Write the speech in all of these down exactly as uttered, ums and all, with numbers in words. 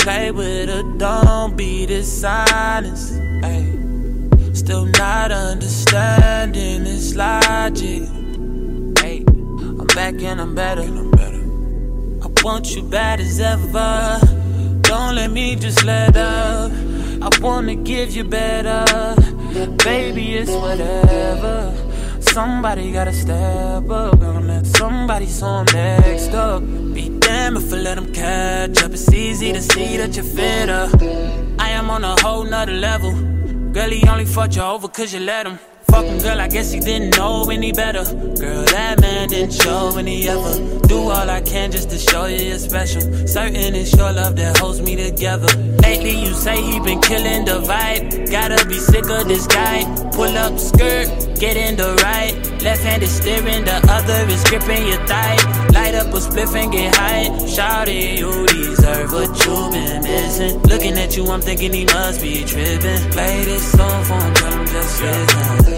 play with her, don't be dishonest. Ay. Still not understanding this logic. Ay. I'm back and I'm better. I'm better. I want you bad as ever. Don't let me just let up. I wanna give you better. Baby, it's whatever. Somebody gotta step up on that. Somebody saw him next up. Be damn if I let him catch up. It's easy to see that you're fitter. I am on a whole nother level. Girl, he only fucked you over cause you let him. Fucking girl, I guess he didn't know any better. Girl, that man didn't show any ever. Do all I can just to show you you're special. Certain it's your love that holds me together. Lately you say he been killing the vibe. Gotta be sick of this guy. Pull up skirt, get in the right. Left hand is steering, the other is gripping your thigh. Light up a spliff and get high. Shawty, you deserve what you been missing. Looking at you, I'm thinking he must be tripping. Play this song for him, tell him just listen.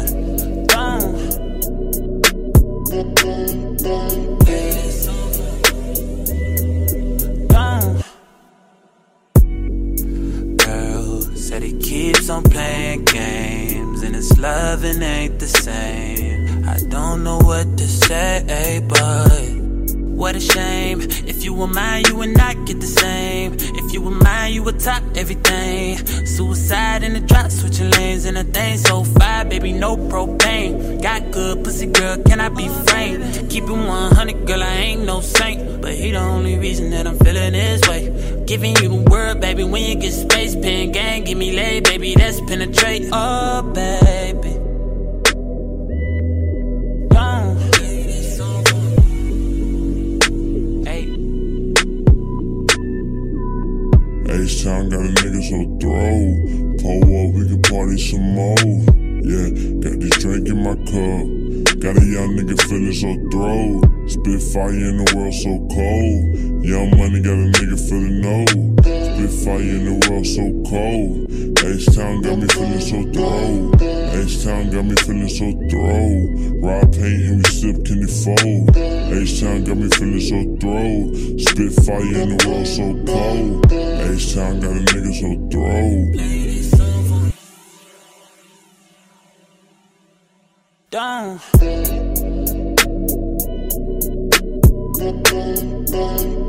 Girl said he keeps on playing games and his loving ain't the same. I don't know what to say, but what a shame. If you were mine, you would not get the same. If you were mine, you would top everything. Suicide in the drop, switching lanes and a thing so fire, baby, no propane. Got good pussy, girl, can I be frank? Keep it one hundred, girl, I ain't no saint, but he the only reason that I'm feeling this way. Giving you the word, baby, when you get space. Pen gang, give me lay, baby, that's penetrate. Oh, baby. H-Town got a nigga so throw. Pull up, we can party some more. Yeah, got this drink in my cup. Got a young nigga feeling so throw. Spit fire in the world so cold. Young money got a nigga feeling no. Spit fire in the world so cold. H-Town got me feeling so throw. H-Town got me feeling so throw. Raw paint and we sip candy fold. H-Town got me feeling so throw. Spit fire in the world so cold. H-Town got a nigga so throw. Don't.